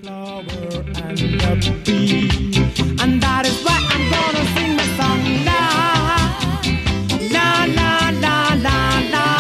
flower and the bee, and that is why I'm gonna sing my song. La la la la la la.